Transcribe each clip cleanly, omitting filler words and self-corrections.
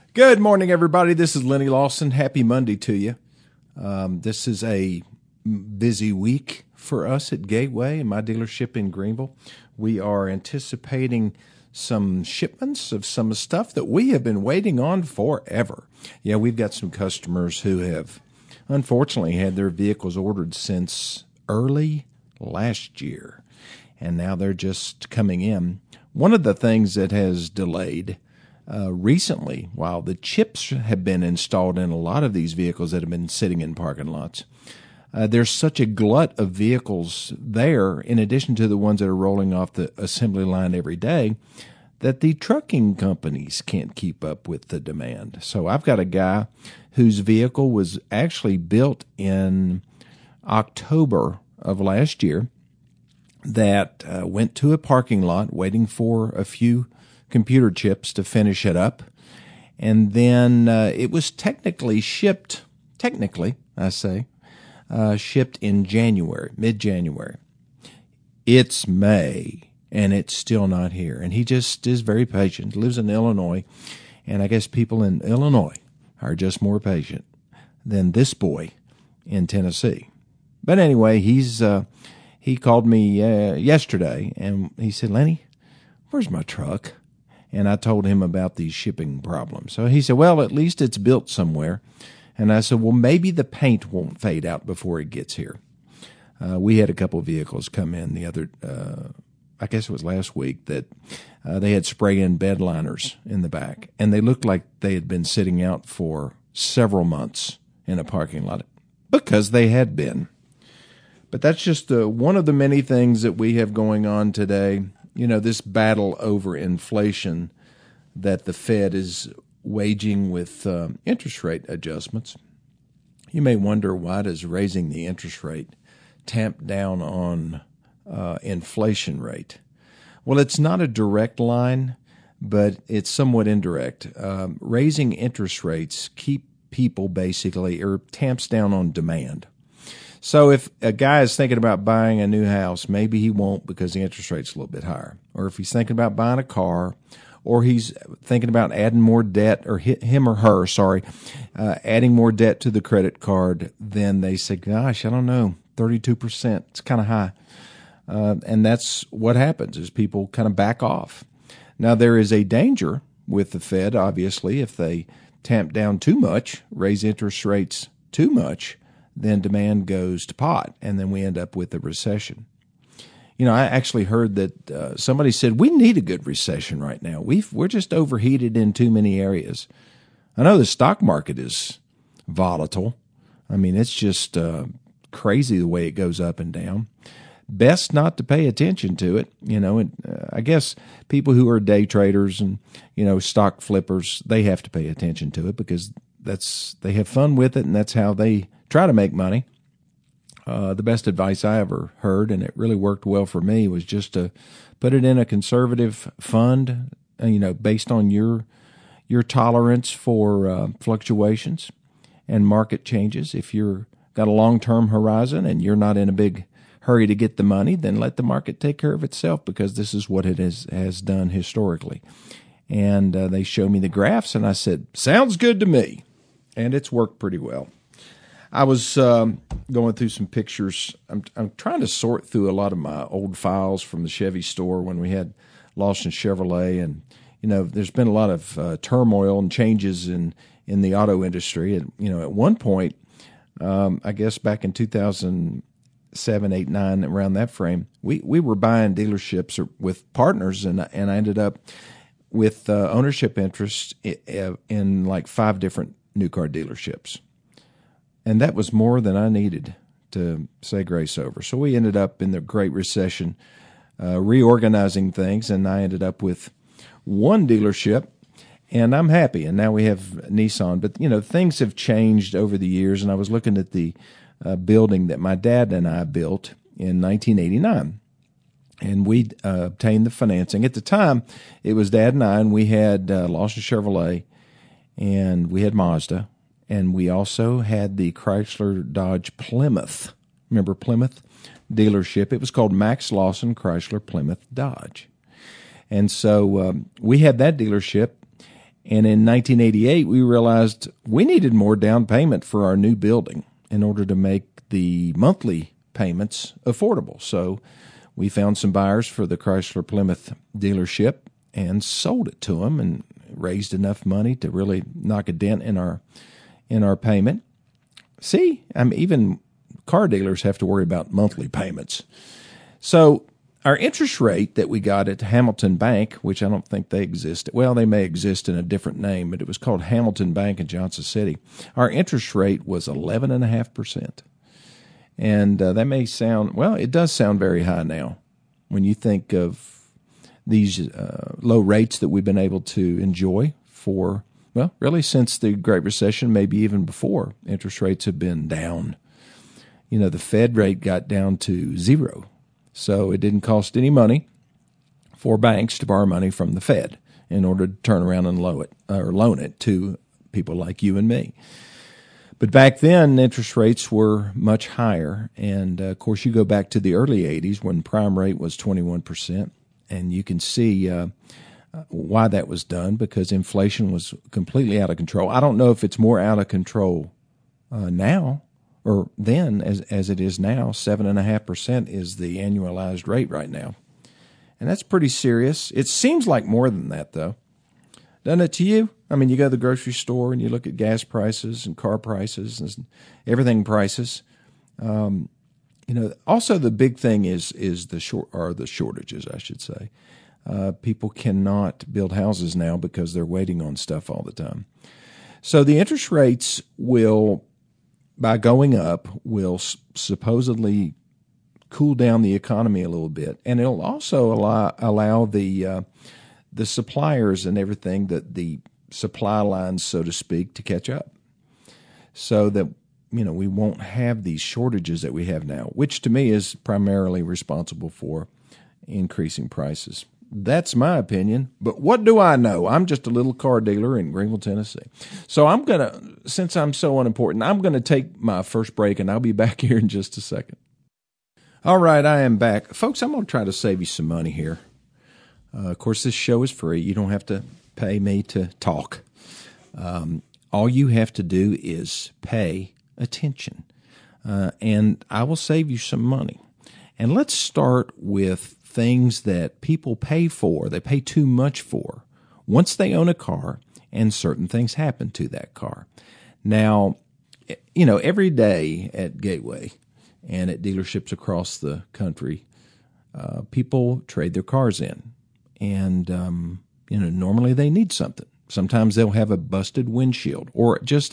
Good morning, everybody. This is Lenny Lawson. Happy Monday to you. This is a busy week for us at Gateway and my dealership in Greenville. We are anticipating some shipments of some stuff that we have been waiting on forever. Yeah, we've got some customers who have unfortunately had their vehicles ordered since early last year, and now they're just coming in. One of the things that has delayed recently, while the chips have been installed in a lot of these vehicles that have been sitting in parking lots, there's such a glut of vehicles there, in addition to the ones that are rolling off the assembly line every day, that the trucking companies can't keep up with the demand. So I've got a guy whose vehicle was actually built in October of last year that went to a parking lot waiting for a few computer chips to finish it up. And then it was shipped in January, mid-January. It's May, and it's still not here. And he just is very patient. He lives in Illinois, and I guess people in Illinois are just more patient than this boy in Tennessee. But anyway, he called me yesterday, and he said, "Lenny, where's my truck?" And I told him about these shipping problems. So he said, "Well, at least it's built somewhere." And I said, "Well, maybe the paint won't fade out before it gets here." We had a couple of vehicles come in the other, I guess it was last week, that they had spray-in bed liners in the back, and they looked like they had been sitting out for several months in a parking lot, because they had been. But that's just one of the many things that we have going on today. You know, this battle over inflation that the Fed is waging with interest rate adjustments. You may wonder, why does raising the interest rate tamp down on inflation rate? Well, it's not a direct line, but it's somewhat indirect. Raising interest rates keep people basically, or tamps down on demand. So if a guy is thinking about buying a new house, maybe he won't because the interest rate's a little bit higher. Or if he's thinking about buying a car, or he's thinking about adding more debt, or adding more debt to the credit card, then they say, "Gosh, I don't know, 32%, it's kind of high." And that's what happens, is people kind of back off. Now, there is a danger with the Fed, obviously. If they tamp down too much, raise interest rates too much, then demand goes to pot, and then we end up with a recession. You know, I actually heard that somebody said, we need a good recession right now. We're just overheated in too many areas. I know the stock market is volatile. I mean, it's just crazy the way it goes up and down. Best not to pay attention to it. You know, and I guess people who are day traders and, you know, stock flippers, they have to pay attention to it because they have fun with it, and that's how they try to make money. The best advice I ever heard, and it really worked well for me, was just to put it in a conservative fund, you know, based on your tolerance for fluctuations and market changes. If you're got a long-term horizon and you're not in a big hurry to get the money, then let the market take care of itself, because this is what it has done historically. And they showed me the graphs, and I said, sounds good to me. And it's worked pretty well. I was going through some pictures. I'm trying to sort through a lot of my old files from the Chevy store when we had Lawson Chevrolet, and you know, there's been a lot of turmoil and changes in the auto industry. And you know, at one point, I guess back in 2007, 8, 9, around that frame, we were buying dealerships with partners, and I ended up with ownership interest in like 5 different new car dealerships. And that was more than I needed to say grace over. So we ended up in the Great Recession reorganizing things, and I ended up with one dealership, and I'm happy. And now we have Nissan. But, you know, things have changed over the years, and I was looking at the building that my dad and I built in 1989. And we obtained the financing. At the time, it was Dad and I, and we had Lawson Chevrolet, and we had Mazda. And we also had the Chrysler Dodge Plymouth. Remember Plymouth dealership? It was called Max Lawson Chrysler Plymouth Dodge. And so we had that dealership, And in 1988, we realized we needed more down payment for our new building in order to make the monthly payments affordable. So we found some buyers for the Chrysler Plymouth dealership and sold it to them and raised enough money to really knock a dent in our payment. See, even car dealers have to worry about monthly payments. So our interest rate that we got at Hamilton Bank, which I don't think they exist. Well, they may exist in a different name, but it was called Hamilton Bank in Johnson City. Our interest rate was 11.5%. And that may sound, well, it does sound very high now when you think of these low rates that we've been able to enjoy for, well, really since the Great Recession, maybe even before. Interest rates have been down. The Fed rate got down to 0. So it didn't cost any money for banks to borrow money from the Fed in order to turn around and loan it to people like you and me. But back then, interest rates were much higher. And, of course, you go back to the early 80s when prime rate was 21%. And you can see why that was done, because inflation was completely out of control. I don't know if it's more out of control now or then as it is now. 7.5% is the annualized rate right now. And that's pretty serious. It seems like more than that, though. Doesn't it to you? I mean, you go to the grocery store and you look at gas prices and car prices and everything prices. Also the big thing is the shortages, I should say. People cannot build houses now because they're waiting on stuff all the time. So the interest rates will, by going up, will supposedly cool down the economy a little bit, and it'll also allow the suppliers and everything, the supply lines, so to speak, to catch up, so that we won't have these shortages that we have now, which to me is primarily responsible for increasing prices. That's my opinion, but what do I know? I'm just a little car dealer in Greenville, Tennessee. So since I'm so unimportant, I'm going to take my first break, and I'll be back here in just a second. All right, I am back. Folks, I'm going to try to save you some money here. Of course, this show is free. You don't have to pay me to talk. All you have to do is pay attention, and I will save you some money. And let's start with things that people pay for. They pay too much for once they own a car, and certain things happen to that car. Now, every day at Gateway and at dealerships across the country, people trade their cars in. And, normally they need something. Sometimes they'll have a busted windshield or just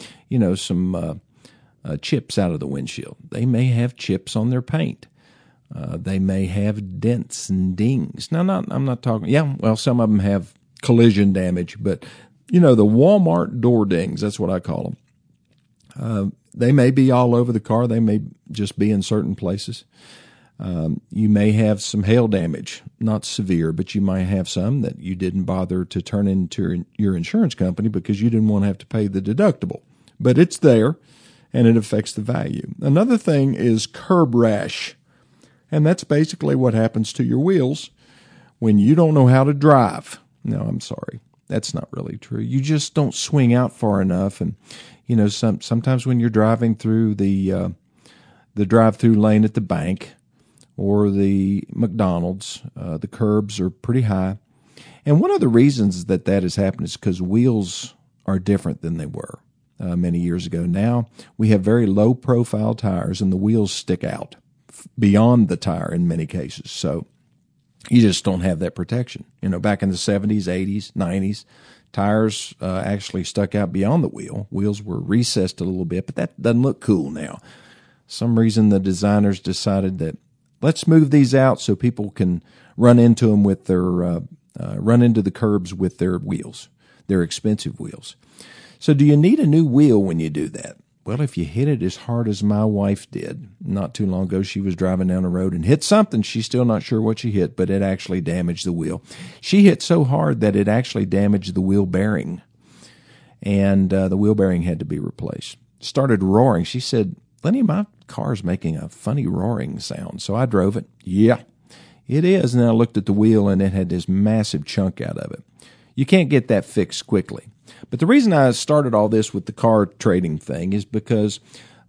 some chips out of the windshield. They may have chips on their paint. They may have dents and dings. Now, I'm not talking, some of them have collision damage, but, the Walmart door dings, that's what I call them. They may be all over the car. They may just be in certain places. You may have some hail damage, not severe, but you might have some that you didn't bother to turn into your insurance company because you didn't want to have to pay the deductible. But it's there, and it affects the value. Another thing is curb rash, and that's basically what happens to your wheels when you don't know how to drive. No, I'm sorry. That's not really true. You just don't swing out far enough, and sometimes when you're driving through the drive-through lane at the bank or the McDonald's, the curbs are pretty high. And one of the reasons that has happened is because wheels are different than they were many years ago. Now we have very low-profile tires, and the wheels stick out beyond the tire in many cases. So you just don't have that protection. Back in the 70s, 80s, 90s, tires actually stuck out beyond the wheel. Wheels were recessed a little bit, but that doesn't look cool now. Some reason the designers decided that let's move these out so people can run into them with their run into the curbs with their wheels, their expensive wheels. So do you need a new wheel when you do that? Well, if you hit it as hard as my wife did not too long ago, she was driving down the road and hit something. She's still not sure what she hit, but it actually damaged the wheel. She hit so hard that it actually damaged the wheel bearing, and the wheel bearing had to be replaced. Started roaring. She said, Lenny, my car's making a funny roaring sound. So I drove it. Yeah, it is. And I looked at the wheel, and it had this massive chunk out of it. You can't get that fixed quickly. But the reason I started all this with the car trading thing is because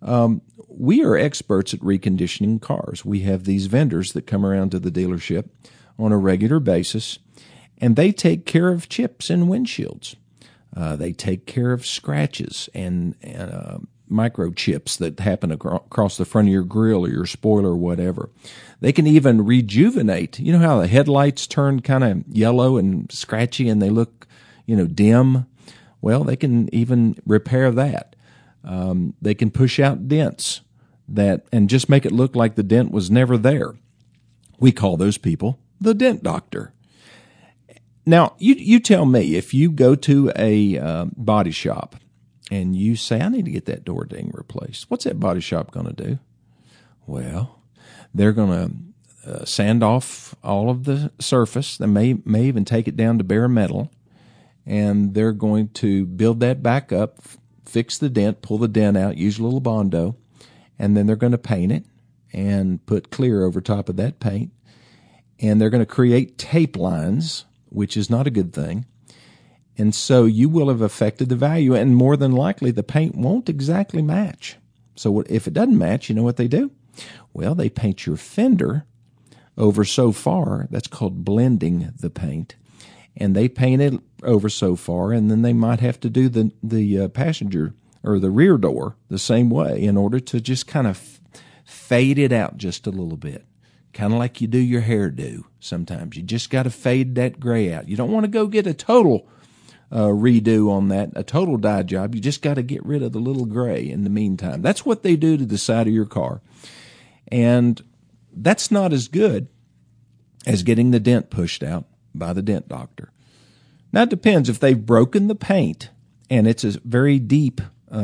we are experts at reconditioning cars. We have these vendors that come around to the dealership on a regular basis, and they take care of chips in windshields. They take care of scratches and microchips that happen across the front of your grill or your spoiler or whatever. They can even rejuvenate. You know how the headlights turn kind of yellow and scratchy and they look, dim? Well, they can even repair that. They can push out dents and just make it look like the dent was never there. We call those people the dent doctor. Now, you tell me, if you go to a body shop and you say, I need to get that door ding replaced, what's that body shop going to do? Well, they're going to sand off all of the surface. They may even take it down to bare metal, and they're going to build that back up, fix the dent, pull the dent out, use a little Bondo, and then they're going to paint it and put clear over top of that paint. And they're going to create tape lines, which is not a good thing. And so you will have affected the value, and more than likely the paint won't exactly match. So if it doesn't match, you know what they do? Well, they paint your fender over so far. That's called blending the paint. And they paint it over so far, and then they might have to do the passenger or the rear door the same way in order to just kind of fade it out just a little bit. Kind of like you do your hairdo sometimes. You just got to fade that gray out. You don't want to go get a total redo on that, a total dye job. You just got to get rid of the little gray in the meantime. That's what they do to the side of your car. And that's not as good as getting the dent pushed out by the dent doctor. Now, it depends. If they've broken the paint and it's a very deep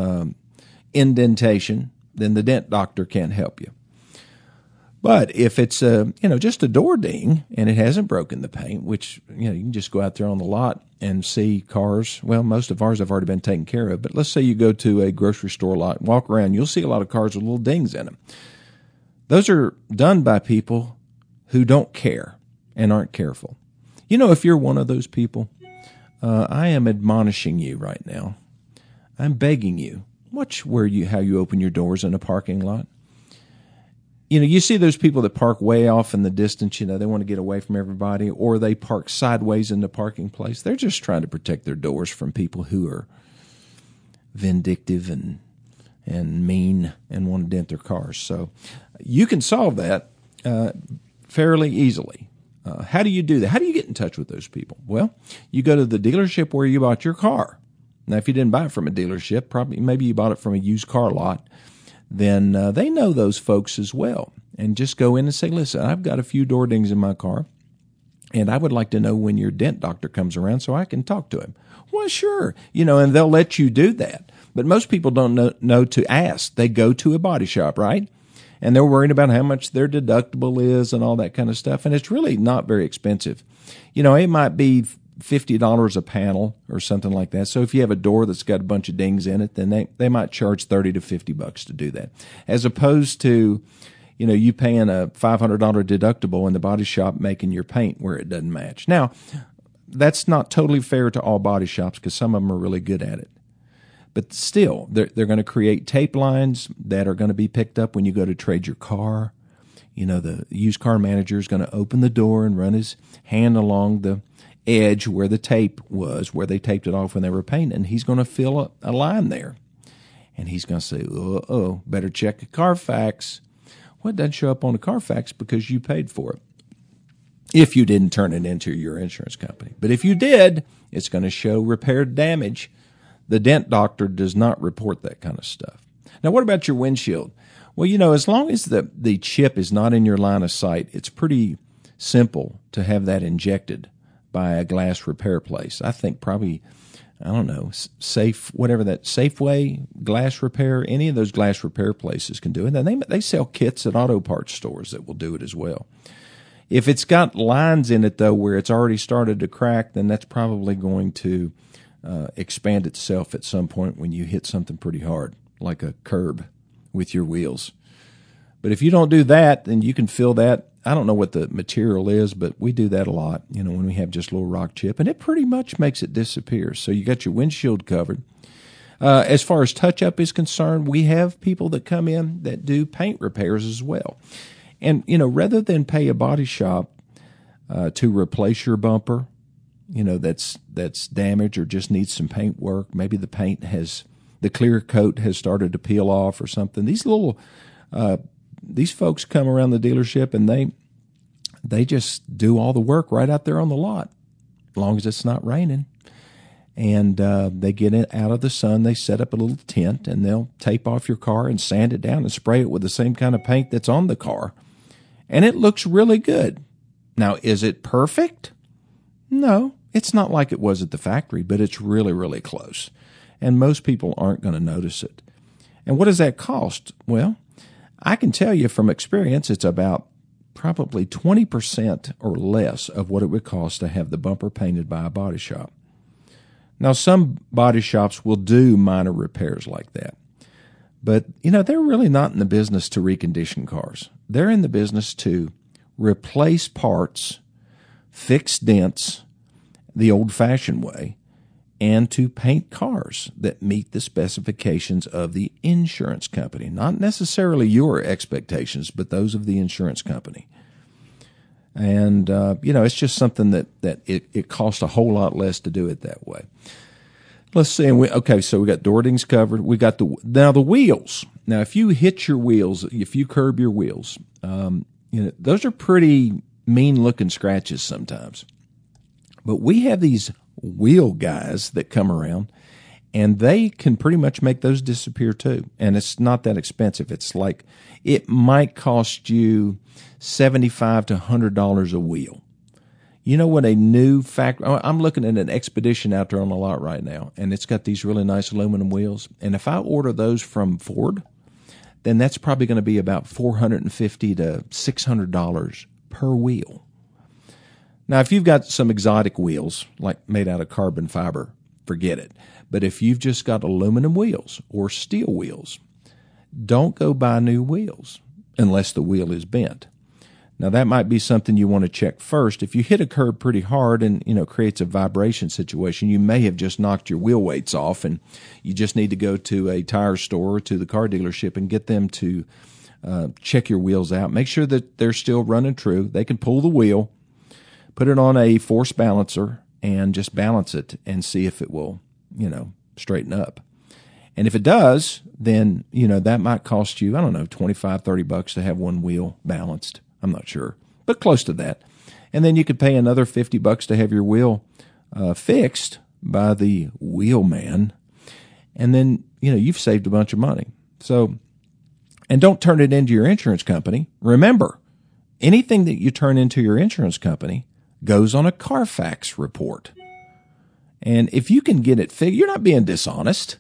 indentation, then the dent doctor can't help you. But if it's just a door ding and it hasn't broken the paint, which you can just go out there on the lot and see cars. Well, most of ours have already been taken care of. But let's say you go to a grocery store lot and walk around, you'll see a lot of cars with little dings in them. Those are done by people who don't care and aren't careful. If you're one of those people, I am admonishing you right now. I'm begging you. Watch how you open your doors in a parking lot. You see those people that park way off in the distance, they want to get away from everybody, or they park sideways in the parking place. They're just trying to protect their doors from people who are vindictive and mean and want to dent their cars. So you can solve that fairly easily. How do you do that? How do you get in touch with those people? Well, you go to the dealership where you bought your car. Now, if you didn't buy it from a dealership, maybe you bought it from a used car lot, then they know those folks as well. And just go in and say, listen, I've got a few door dings in my car, and I would like to know when your dent doctor comes around so I can talk to him. Well, sure. And they'll let you do that. But most people don't know to ask. They go to a body shop, right? And they're worried about how much their deductible is and all that kind of stuff. And it's really not very expensive. It might be $50 a panel or something like that. So if you have a door that's got a bunch of dings in it, then they might charge $30 to $50 to do that. As opposed to, you paying a $500 deductible in the body shop making your paint where it doesn't match. Now, that's not totally fair to all body shops because some of them are really good at it. But still, they're going to create tape lines that are going to be picked up when you go to trade your car. The used car manager is going to open the door and run his hand along the edge where the tape was, where they taped it off when they were painting, and he's going to fill a line there. And he's going to say, better check a Carfax. Well, it doesn't show up on a Carfax because you paid for it, if you didn't turn it into your insurance company. But if you did, it's going to show repaired damage. The dent doctor does not report that kind of stuff. Now, what about your windshield? Well, as long as the chip is not in your line of sight, it's pretty simple to have that injected by a glass repair place. I think probably, Safeway glass repair, any of those glass repair places can do it. And they sell kits at auto parts stores that will do it as well. If it's got lines in it, though, where it's already started to crack, then that's probably going to expand itself at some point when you hit something pretty hard, like a curb with your wheels. But if you don't do that, then you can fill that I don't know what the material is, but we do that a lot, when we have just a little rock chip, and it pretty much makes it disappear. So you got your windshield covered. As far as touch-up is concerned, we have people that come in that do paint repairs as well. And, rather than pay a body shop to replace your bumper, that's damaged or just needs some paint work, maybe the clear coat has started to peel off or something. These folks come around the dealership and they just do all the work right out there on the lot, as long as it's not raining. And they get it out of the sun. They set up a little tent, and they'll tape off your car and sand it down and spray it with the same kind of paint that's on the car. And it looks really good. Now, is it perfect? No, it's not like it was at the factory, but it's really, really close. And most people aren't going to notice it. And what does that cost? Well, I can tell you from experience, it's about probably 20% or less of what it would cost to have the bumper painted by a body shop. Now, some body shops will do minor repairs like that. But, they're really not in the business to recondition cars. They're in the business to replace parts, fix dents the old-fashioned way, and to paint cars that meet the specifications of the insurance company. Not necessarily your expectations, but those of the insurance company. And, it's just something that it costs a whole lot less to do it that way. Let's see. So we got door dings covered. We got the wheels. Now, if you hit your wheels, if you curb your wheels, those are pretty mean-looking scratches sometimes. But we have these wheel guys that come around, and they can pretty much make those disappear too. And it's not that expensive. It's like it might cost you $75 to $100 a wheel. You know what a new factory... I'm looking at an Expedition out there on the lot right now, and it's got these really nice aluminum wheels. And if I order those from Ford, then that's probably going to be about $450 to $600 per wheel. Now, if you've got some exotic wheels, like made out of carbon fiber, forget it. But if you've just got aluminum wheels or steel wheels, don't go buy new wheels unless the wheel is bent. Now, that might be something you want to check first. If you hit a curb pretty hard and, creates a vibration situation, you may have just knocked your wheel weights off, and you just need to go to a tire store or to the car dealership and get them to check your wheels out. Make sure that they're still running true. They can pull the wheel, put it on a force balancer, and just balance it and see if it will, straighten up. And if it does, then, that might cost you, $25, $30 to have one wheel balanced. I'm not sure, but close to that. And then you could pay another $50 to have your wheel fixed by the wheelman. And then, you've saved a bunch of money. So, and don't turn it into your insurance company. Remember, anything that you turn into your insurance company goes on a Carfax report. And if you can get it fixed, you're not being dishonest.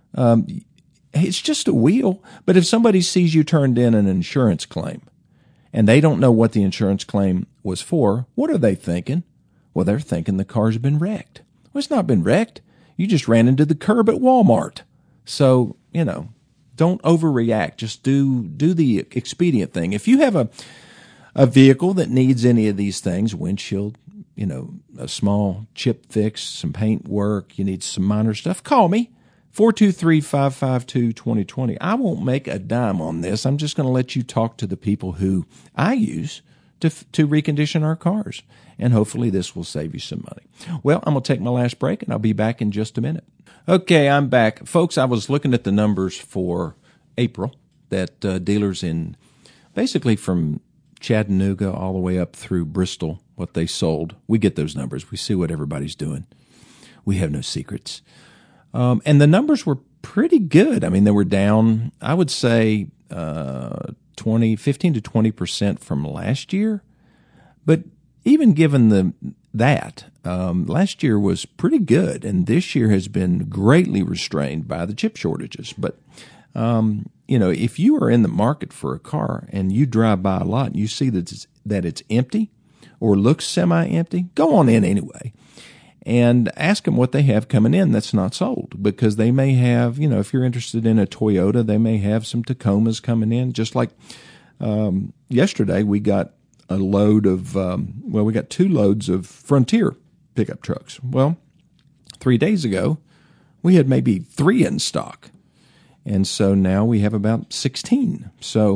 It's just a wheel. But if somebody sees you turned in an insurance claim, and they don't know what the insurance claim was for, what are they thinking? Well, they're thinking the car's been wrecked. Well, it's not been wrecked. You just ran into the curb at Walmart. So, don't overreact. Just do the expedient thing. If you have a vehicle that needs any of these things, windshield, a small chip fix, some paint work, you need some minor stuff, call me. 423-552-2020. I won't make a dime on this. I'm just going to let you talk to the people who I use to recondition our cars. And hopefully this will save you some money. Well, I'm going to take my last break, and I'll be back in just a minute. Okay, I'm back. Folks, I was looking at the numbers for April that dealers in basically from Chattanooga all the way up through Bristol, what they sold. We get those numbers. We see what everybody's doing. We have no secrets. And the numbers were pretty good. I mean, they were down, I would say, 15 to 20% from last year. But even given that, last year was pretty good, and this year has been greatly restrained by the chip shortages. But, if you are in the market for a car and you drive by a lot and you see that it's empty or looks semi-empty, go on in anyway. And ask them what they have coming in that's not sold, because they may have, if you're interested in a Toyota, they may have some Tacomas coming in. Just like yesterday, we got a load of, we got 2 loads of Frontier pickup trucks. Well, 3 days ago, we had maybe 3 in stock. And so now we have about 16. So,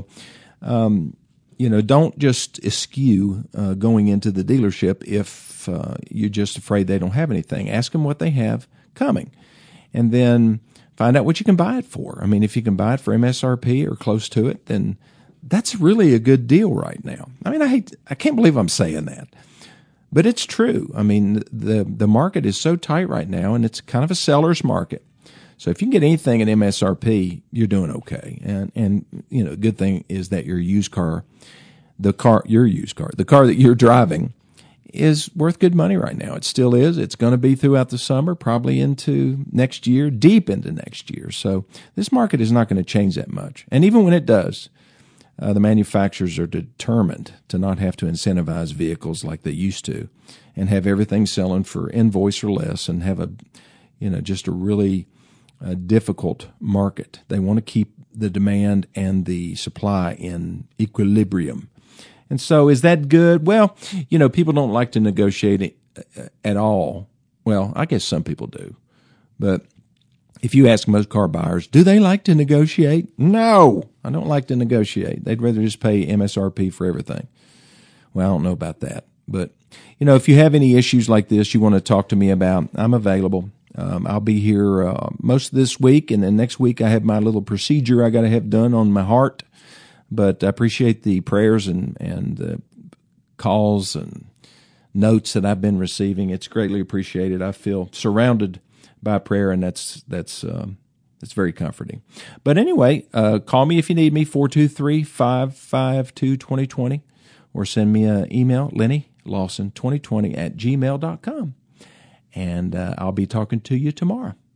don't just eschew going into the dealership if you're just afraid they don't have anything. Ask them what they have coming. And then find out what you can buy it for. I mean, if you can buy it for MSRP or close to it, then that's really a good deal right now. I mean, I can't believe I'm saying that, but it's true. I mean, the market is so tight right now, and it's kind of a seller's market. So if you can get anything at MSRP, you're doing okay. And the good thing is that your the car that you're driving is worth good money right now. It still is. It's going to be throughout the summer, probably into next year, deep into next year. So this market is not going to change that much. And even when it does, the manufacturers are determined to not have to incentivize vehicles like they used to, and have everything selling for invoice or less, and have just a really difficult market. They want to keep the demand and the supply in equilibrium. And so is that good? Well, people don't like to negotiate at all. Well, I guess some people do. But if you ask most car buyers, do they like to negotiate? No, I don't like to negotiate. They'd rather just pay MSRP for everything. Well, I don't know about that. But, if you have any issues like this you want to talk to me about, I'm available. I'll be here most of this week, and then next week I have my little procedure I got to have done on my heart. But I appreciate the prayers and the calls and notes that I've been receiving. It's greatly appreciated. I feel surrounded by prayer, and that's very comforting. But anyway, call me if you need me, 423-552-2020, or send me an email, LennyLawson2020 @gmail.com. And I'll be talking to you tomorrow.